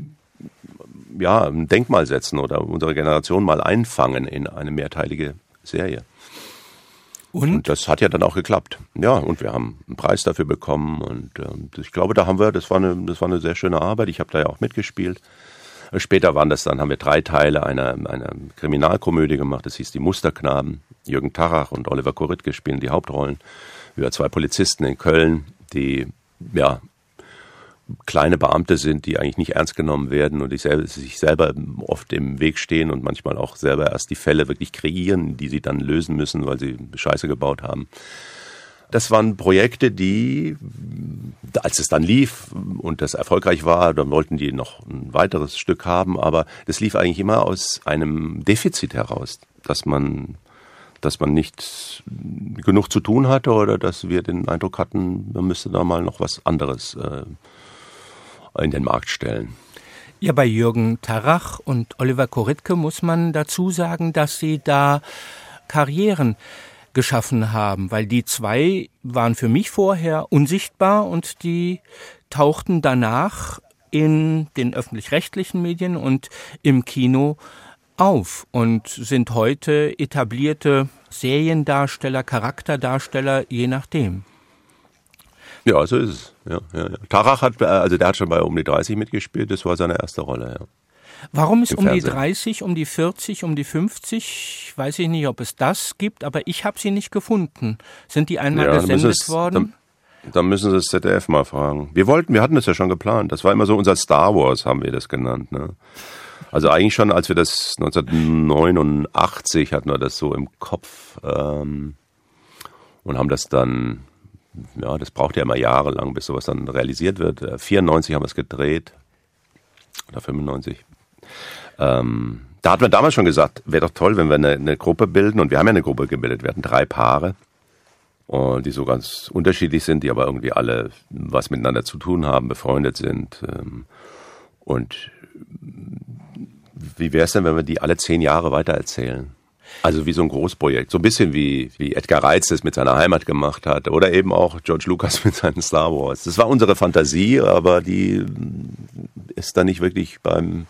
ein Denkmal setzen oder unsere Generation mal einfangen in eine mehrteilige Serie. Und das hat ja dann auch geklappt. Ja, und wir haben einen Preis dafür bekommen und ich glaube, das war eine sehr schöne Arbeit. Ich habe da ja auch mitgespielt. Später haben wir 3 Teile einer Kriminalkomödie gemacht. Das hieß Die Musterknaben. Jürgen Tarrach und Oliver Koritke spielen die Hauptrollen. Über 2 Polizisten in Köln, die kleine Beamte sind, die eigentlich nicht ernst genommen werden und sich selber oft im Weg stehen und manchmal auch selber erst die Fälle wirklich kreieren, die sie dann lösen müssen, weil sie Scheiße gebaut haben. Das waren Projekte, die, als es dann lief und das erfolgreich war, dann wollten die noch ein weiteres Stück haben, aber das lief eigentlich immer aus einem Defizit heraus, dass man nicht genug zu tun hatte oder dass wir den Eindruck hatten, man müsste da mal noch was anderes in den Markt stellen. Ja, bei Jürgen Tarrach und Oliver Koritke muss man dazu sagen, dass sie da Karrieren geschaffen haben, weil die 2 waren für mich vorher unsichtbar und die tauchten danach in den öffentlich-rechtlichen Medien und im Kino auf und sind heute etablierte Seriendarsteller, Charakterdarsteller, je nachdem. Ja, so ist es. Ja. Tarrach der hat schon bei Um die 30 mitgespielt, das war seine erste Rolle, ja. Warum ist Um die 30, um die 40, um die 50? Weiß ich nicht, ob es das gibt, aber ich habe sie nicht gefunden. Sind die einmal gesendet worden? Dann müssen Sie das ZDF mal fragen. Wir hatten das ja schon geplant. Das war immer so unser Star Wars, haben wir das genannt, ne? Also eigentlich schon, als wir das 1989 hatten wir das so im Kopf und haben das dann, das braucht ja immer jahrelang, bis sowas dann realisiert wird. 94 haben wir es gedreht oder 95. Da hat man damals schon gesagt, wäre doch toll, wenn wir eine Gruppe bilden und wir haben ja eine Gruppe gebildet. Wir hatten 3 Paare und die so ganz unterschiedlich sind, die aber irgendwie alle was miteinander zu tun haben, befreundet sind und wie wäre es denn, wenn wir die alle 10 Jahre weitererzählen? Also wie so ein Großprojekt. So ein bisschen wie Edgar Reitz das mit seiner Heimat gemacht hat oder eben auch George Lucas mit seinen Star Wars. Das war unsere Fantasie, aber die ist dann nicht wirklich beim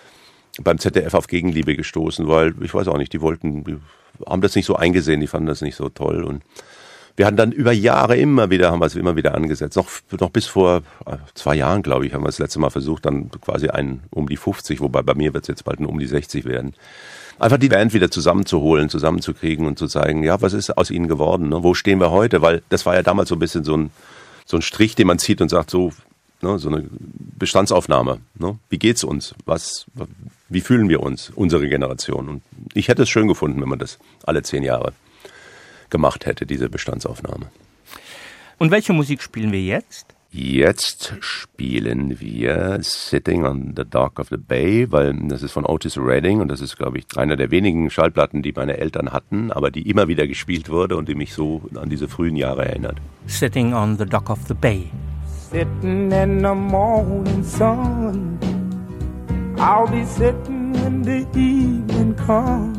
ZDF auf Gegenliebe gestoßen, weil, ich weiß auch nicht, die haben das nicht so eingesehen, die fanden das nicht so toll und wir hatten dann über Jahre haben wir es immer wieder angesetzt. Noch bis vor 2 Jahren, glaube ich, haben wir das letzte Mal versucht, dann quasi einen um die 50, wobei bei mir wird es jetzt bald ein um die 60 werden. Einfach die Band wieder zusammenzukriegen und zu zeigen, ja, was ist aus ihnen geworden, ne? Wo stehen wir heute? Weil das war ja damals so ein bisschen so ein Strich, den man zieht und sagt so, ne, so eine Bestandsaufnahme. Ne? Wie geht's uns? Wie fühlen wir uns, unsere Generation? Und ich hätte es schön gefunden, wenn man das alle 10 Jahre gemacht hätte, diese Bestandsaufnahme. Und welche Musik spielen wir jetzt? Jetzt spielen wir Sitting on the Dock of the Bay, weil das ist von Otis Redding und das ist, glaube ich, einer der wenigen Schallplatten, die meine Eltern hatten, aber die immer wieder gespielt wurde und die mich so an diese frühen Jahre erinnert. Sitting on the Dock of the Bay. Sitting in the morning sun, I'll be sitting when the evening comes,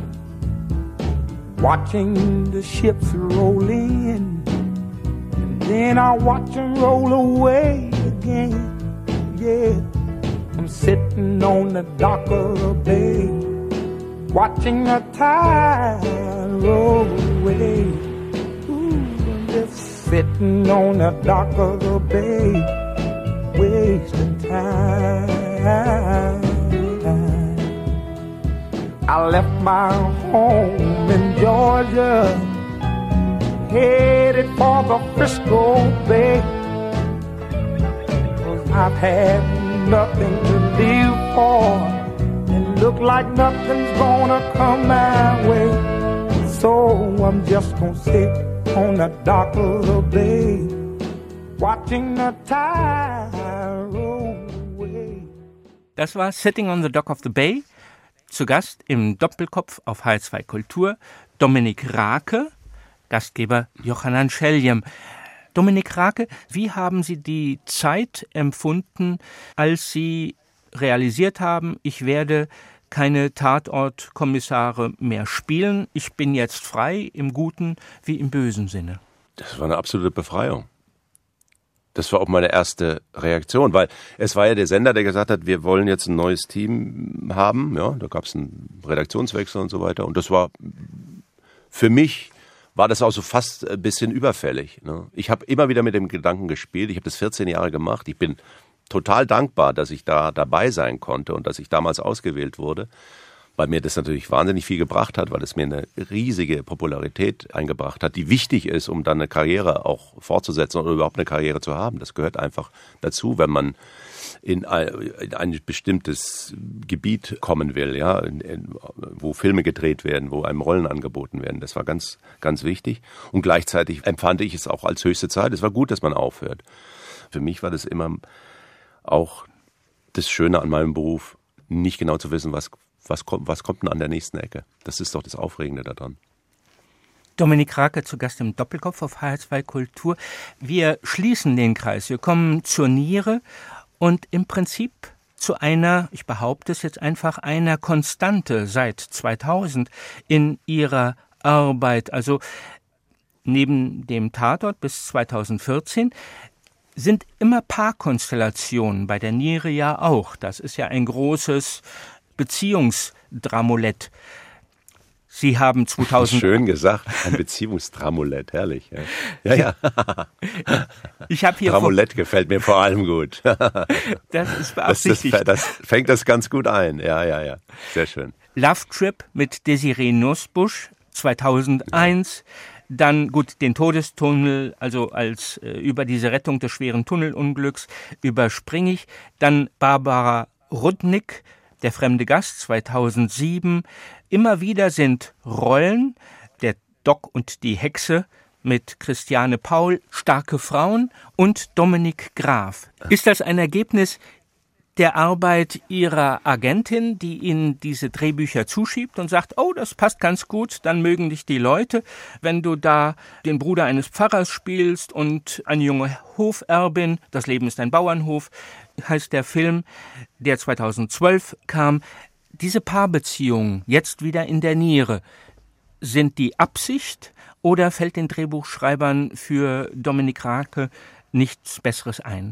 watching the ships roll in, and then I'll watch them roll away again. Yeah, I'm sitting on the dock of the bay, watching the tide roll away. Ooh, I'm just sitting on the dock of the bay, wasting time. I left my home in Georgia, headed for the Frisco Bay, 'cause I've had nothing to live for, and look like nothing's gonna come my way. So I'm just gonna sit on the dock of the bay, watching the tide roll away. Das war Sitting on the Dock of the Bay. Zu Gast im Doppelkopf auf H2 Kultur Dominik Raake, Gastgeber Johanan Scheljem. Dominik Raake, wie haben Sie die Zeit empfunden, als Sie realisiert haben, ich werde keine Tatortkommissare mehr spielen, ich bin jetzt frei im guten wie im bösen Sinne? Das war eine absolute Befreiung. Das war auch meine erste Reaktion, weil es war ja der Sender, der gesagt hat, wir wollen jetzt ein neues Team haben. Ja, da gab es einen Redaktionswechsel und so weiter. Und das war, für mich war das auch so fast ein bisschen überfällig. Ne? Ich habe immer wieder mit dem Gedanken gespielt. Ich habe das 14 Jahre gemacht. Ich bin total dankbar, dass ich da dabei sein konnte und dass ich damals ausgewählt wurde, weil mir das natürlich wahnsinnig viel gebracht hat, weil es mir eine riesige Popularität eingebracht hat, die wichtig ist, um dann eine Karriere auch fortzusetzen oder überhaupt eine Karriere zu haben. Das gehört einfach dazu, wenn man in ein bestimmtes Gebiet kommen will, ja, wo Filme gedreht werden, wo einem Rollen angeboten werden. Das war ganz, ganz wichtig. Und gleichzeitig empfand ich es auch als höchste Zeit. Es war gut, dass man aufhört. Für mich war das immer auch das Schöne an meinem Beruf, nicht genau zu wissen, was kommt denn an der nächsten Ecke. Das ist doch das Aufregende daran. Dominik Raake zu Gast im Doppelkopf auf H2 Kultur. Wir schließen den Kreis. Wir kommen zur Niere und im Prinzip zu einer, ich behaupte es jetzt einfach, einer Konstante seit 2000 in Ihrer Arbeit. Also neben dem Tatort bis 2014 sind immer Paarkonstellationen, bei der Niere ja auch. Das ist ja ein großes Beziehungsdramulett. Sie haben 2000... Schön gesagt, ein Beziehungsdramulett, herrlich. Ja. Ich habe hier Dramulett gefällt mir vor allem gut. Das ist beabsichtigt. Das fängt das ganz gut ein, ja. Sehr schön. Love Trip mit Desiree Nussbusch, 2001. Dann gut den Todestunnel, also als über diese Rettung des schweren Tunnelunglücks überspringe ich. Dann Barbara Rudnick, Der fremde Gast, 2007. Immer wieder sind Rollen, Der Doc und die Hexe mit Christiane Paul, Starke Frauen und Dominik Graf. Ist das ein Ergebnis der Arbeit Ihrer Agentin, die Ihnen diese Drehbücher zuschiebt und sagt, oh, das passt ganz gut, dann mögen dich die Leute, wenn du da den Bruder eines Pfarrers spielst und eine junge Hoferbin, das Leben ist ein Bauernhof, heißt der Film, der 2012 kam. Diese Paarbeziehungen, jetzt wieder in der Niere, sind die Absicht oder fällt den Drehbuchschreibern für Dominik Raake nichts Besseres ein?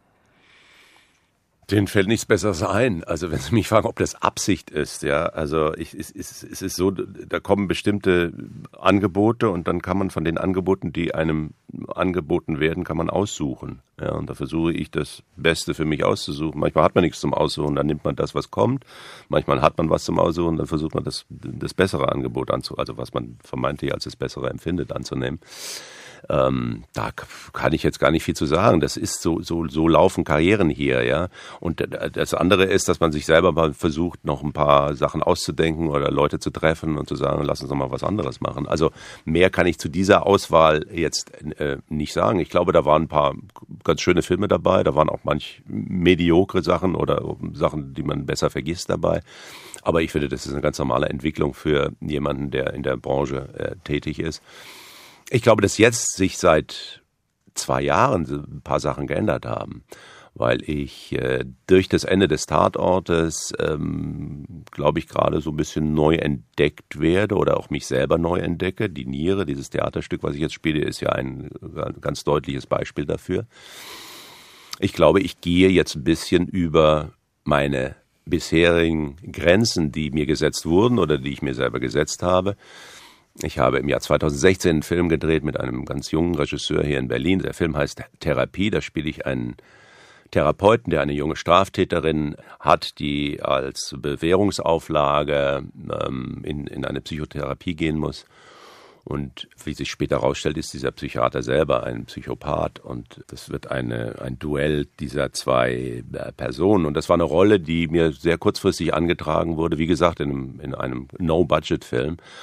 Denen fällt nichts Besseres ein. Also wenn Sie mich fragen, ob das Absicht ist, ja, also es ist so, da kommen bestimmte Angebote und dann kann man von den Angeboten, die einem angeboten werden, kann man aussuchen. Ja, und da versuche ich das Beste für mich auszusuchen. Manchmal hat man nichts zum Aussuchen, dann nimmt man das, was kommt. Manchmal hat man was zum Aussuchen, dann versucht man das bessere Angebot also was man vermeintlich als das Bessere empfindet, anzunehmen. Da kann ich jetzt gar nicht viel zu sagen. Das ist so laufen Karrieren hier, ja. Und das andere ist, dass man sich selber mal versucht, noch ein paar Sachen auszudenken oder Leute zu treffen und zu sagen, lass uns doch mal was anderes machen. Also mehr kann ich zu dieser Auswahl jetzt nicht sagen. Ich glaube, da waren ein paar ganz schöne Filme dabei. Da waren auch manch mediokre Sachen oder Sachen, die man besser vergisst dabei. Aber ich finde, das ist eine ganz normale Entwicklung für jemanden, der in der Branche tätig ist. Ich glaube, dass jetzt sich seit 2 Jahren ein paar Sachen geändert haben, weil ich durch das Ende des Tatortes, glaube ich, gerade so ein bisschen neu entdeckt werde oder auch mich selber neu entdecke. Die Niere, dieses Theaterstück, was ich jetzt spiele, ist ja ein ganz deutliches Beispiel dafür. Ich glaube, ich gehe jetzt ein bisschen über meine bisherigen Grenzen, die mir gesetzt wurden oder die ich mir selber gesetzt habe. Ich habe im Jahr 2016 einen Film gedreht mit einem ganz jungen Regisseur hier in Berlin. Der Film heißt Therapie. Da spiele ich einen Therapeuten, der eine junge Straftäterin hat, die als Bewährungsauflage in eine Psychotherapie gehen muss. Und wie sich später herausstellt, ist dieser Psychiater selber ein Psychopath. Und das wird ein Duell dieser 2 Personen. Und das war eine Rolle, die mir sehr kurzfristig angetragen wurde. Wie gesagt, in einem No-Budget-Film.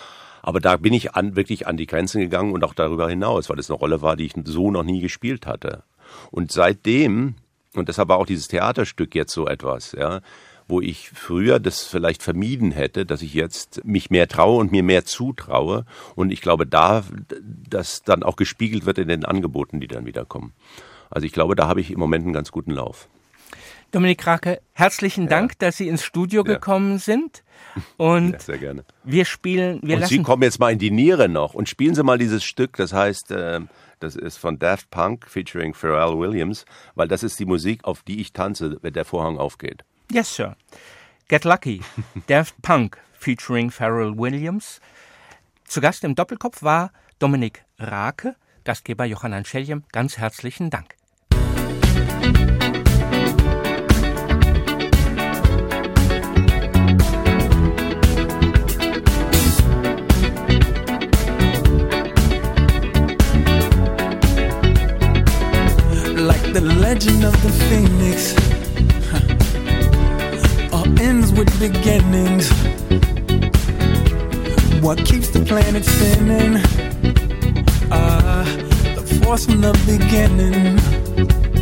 Aber da bin ich wirklich an die Grenzen gegangen und auch darüber hinaus, weil es eine Rolle war, die ich so noch nie gespielt hatte. Und seitdem, und deshalb war auch dieses Theaterstück jetzt so etwas, ja, wo ich früher das vielleicht vermieden hätte, dass ich jetzt mich mehr traue und mir mehr zutraue. Und ich glaube, das dann auch gespiegelt wird in den Angeboten, die dann wieder kommen. Also ich glaube, da habe ich im Moment einen ganz guten Lauf. Dominik Rake, herzlichen Dank, dass Sie ins Studio gekommen sind. Und sehr gerne. Wir spielen, und Sie kommen jetzt mal in die Niere noch und spielen Sie mal dieses Stück, das heißt, das ist von Daft Punk featuring Pharrell Williams, weil das ist die Musik, auf die ich tanze, wenn der Vorhang aufgeht. Yes, sir. Get Lucky, Daft Punk featuring Pharrell Williams. Zu Gast im Doppelkopf war Dominik Rake, Gastgeber Johannan Scheljem. Ganz herzlichen Dank. Like the legend of the phoenix, all ends with beginnings. What keeps the planet spinning? The force from the beginning.